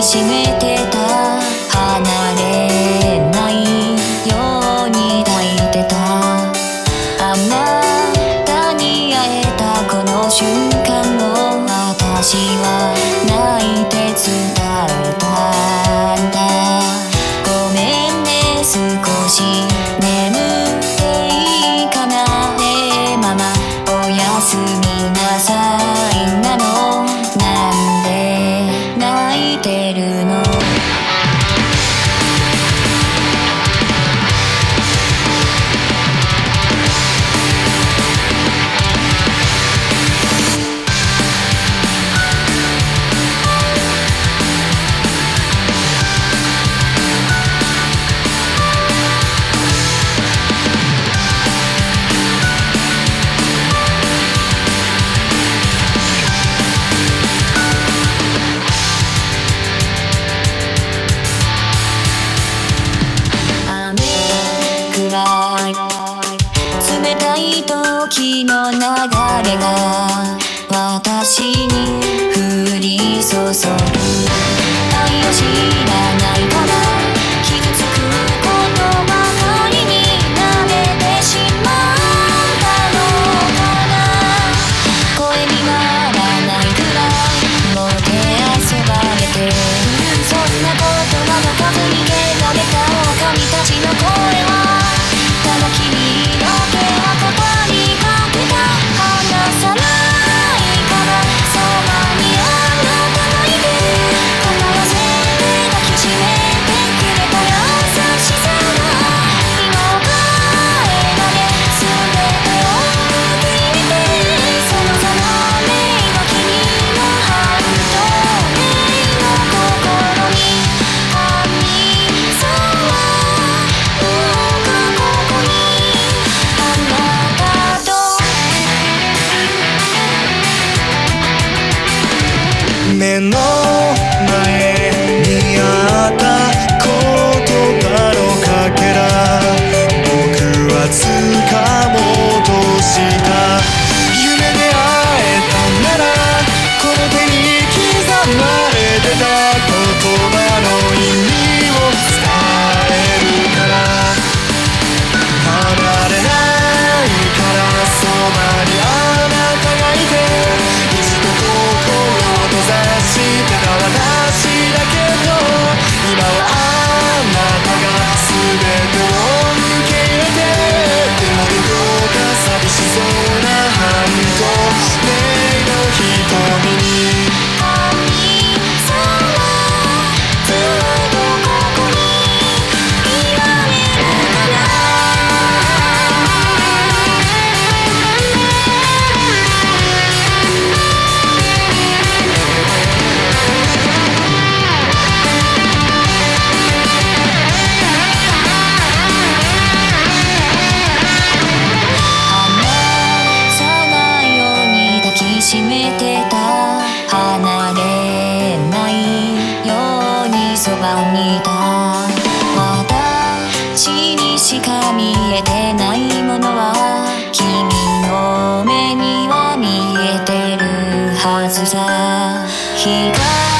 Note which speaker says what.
Speaker 1: しめてた離れないように抱いてたあなたに会えたこの瞬間を私は泣いて伝えたんだごめんね少し眠っていいかなねえママおやすみなさいなのなんで泣いてるの冷たい時の流れが私に降り注ぐ愛を知らないから傷つくことばかりになれてしまうんだろうかな声にならないくらいもてあそばれてそんなことなどかず逃げられた狼たちの声はただ君だけはここにかけた離さないからそばにあなたがいて答えせて抱きしめてくれた優しさが今を変えられ全てを受け入れてそのざまめいは君の半透明の心に神様
Speaker 2: 目の前にあった言葉のかけら僕は掴もうとした夢で会えたならこの手に刻まれてた言葉の意味を伝えるから離れないからそばにあなたがいて一度閉ざしてた私だけど今はあなたが全てを受け入れてでもどこか寂しそうな半透明の瞳に
Speaker 1: 神様ずっとここにいられるかな閉めてた離れないようにそばにいた私にしか見えてないものは君の目には見えてるはずさ光